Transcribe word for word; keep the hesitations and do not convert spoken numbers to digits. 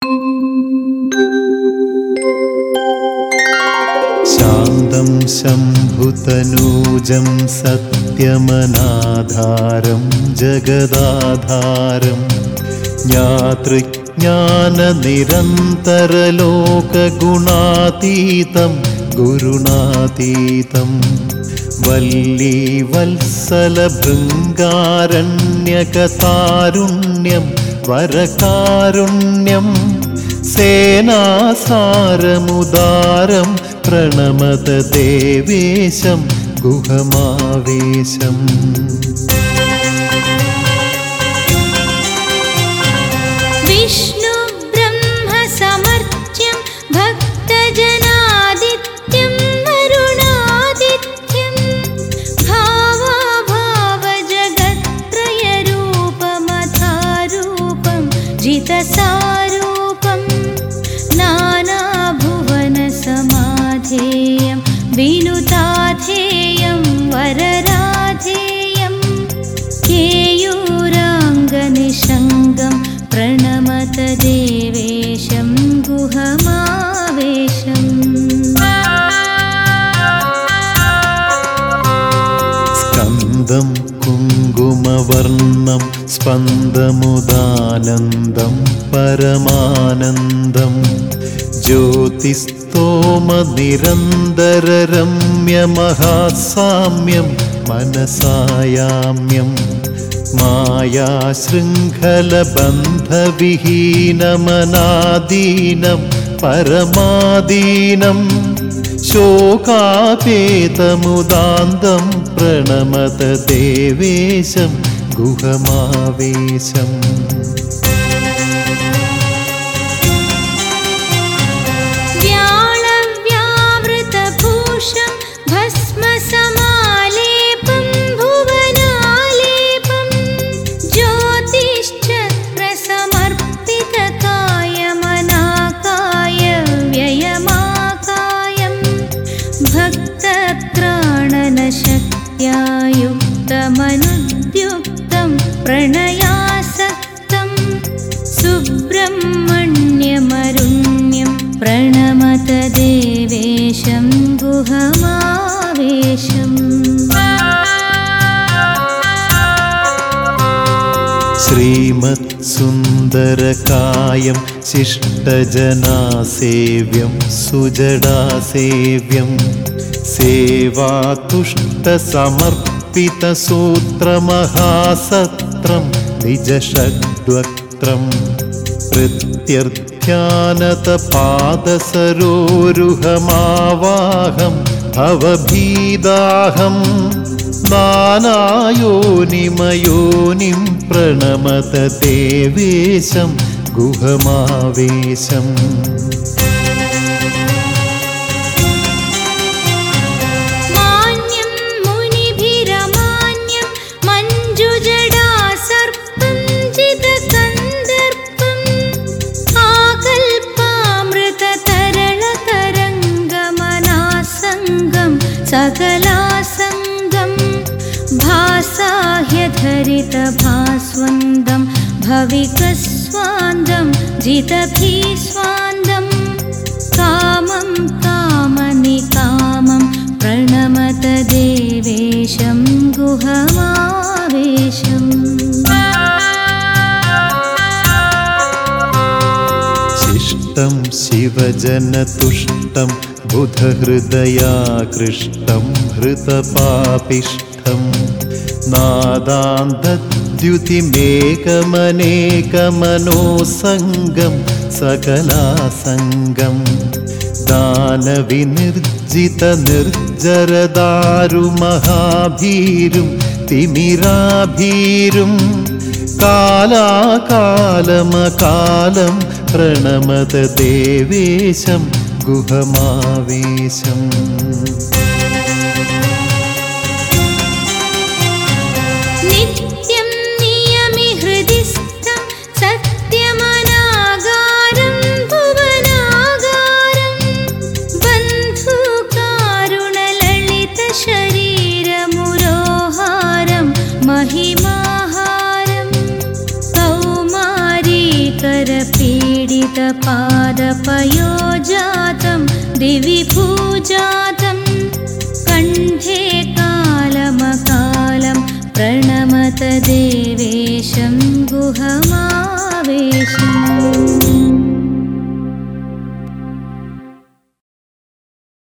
ശാന്തം ശംഭുതനൂജം സത്യമനാധാരം ജഗദാധാരം ജ്ഞാതൃജ്ഞാനനിരന്തരലോകഗുണാതീതം ഗുരുണാതീതം വല്ലീവത്സലഭൃംഗാരണ്യകതാരുണ്യം വരകാരുണ്യം സേനാസാരമുദാരം പ്രണമത ദേവേശം ഗുഹമാവേശം. വിഷ്ണു ബ്രഹ്മ സമർച്ച്യം ഭക്തജനാദിത്യം വരുണാദിത്യം ഭാവാഭാവ ജഗത്രയരൂപമഥാരൂപം ജിതസാരൂപം നാനാഭുവന സമാധേയം വിനുതാധേയം വരരാധേയം കേയൂരാംഗനിഷംഗം പ്രണമത ദേവേശം ഗുഹമാവേശം. സ്കന്ദം കുങ്കുമവർണം സ്പന്ദമുദാനന്ദം പരമാനന്ദം ജ്യോതിസ്തോമനിരന്തരരമ്യമഹാസാമ്യം മനസായാമ്യം മായാശൃംഖലബന്ധവിഹീനമനാദീനം പരമാദീനം ശോകാപേതമുദാന്തം പ്രണമത ദേവേശം ഗുഹമാവേശം. വ്യാളവ്യാവൃതഭൂഷം ഭസ്മസമാലേപം ഭുവനാലേപം ജ്യോതിശ്ചക്രസമർപ്പിതകായമനാകായ വ്യയമാകായം ഭക്തത്രാണനശക്ത്യായുക്തമനുദ്യുക്തം പ്രണയാസക്തം സുബ്രഹ്മണ്യമരുണ്യം പ്രണമത ദേവേശം ഗുഹമാവേശം. ശ്രീമത്സുന്ദരകായം ശിഷ്ടജനാസേവ്യം സുജടാസേവ്യം സേവാതുഷ്ടസമർപ്പിതസൂത്രമഹാസത്രം നിജഷഡ്വക്ത്രം പ്രത്യർത്ഥാനതപാദസരോരുഹമാവാഹം ഭവഭീദാഹം നാനായോനിമയോനിം പ്രണമത ദേവേശം ഗുഹമാവേശം. മാന്യം മുനിഭിരമാന്യം മഞ്ജുജടാസർപ്പം ജിതകന്ദർപ്പം ആകൽപാമൃതതരളതരംഗമനാസംഗം സകലാസംഗം ഭാസാഹ്യധരിതഭാസ്വन्दं ഭവികസ്വാन्दं ജിതഭീസ്വാन्दं കാമം കാമനികാമം പ്രണമത ദേവേശം ഗുഹമാവേശം. ശിഷ്ടം ശിവജനതുഷ്ടം ബുധഹൃദയാകൃഷ്ടം ഹൃതപാപിഷ്ഠം നാദാന്തദ്യുതിമേകമനേകമനോസംഗം സകലാസംഗം ദാനവിനിർജിതനിർജരദാരുമഹാഭീരും തിമിരാഭീരും കാലാകാലമകാലം പ്രണമത ദേവേശം ഗുഹമാവേശം. നിത്യം നിയമി ഹൃദിസ്ഥം സത്യമനാകാരം ഭുവനാകാരം ബന്ധുകാരുണലളിത ശരീരമുരോഹാരം മഹിമാഹാരം കൗമാരീകരപീഡിത श्वेतपादपयोजातं दिवि पूजातं कण्ठे कालमकालं प्रणमत देवेशं गुहमावेशम्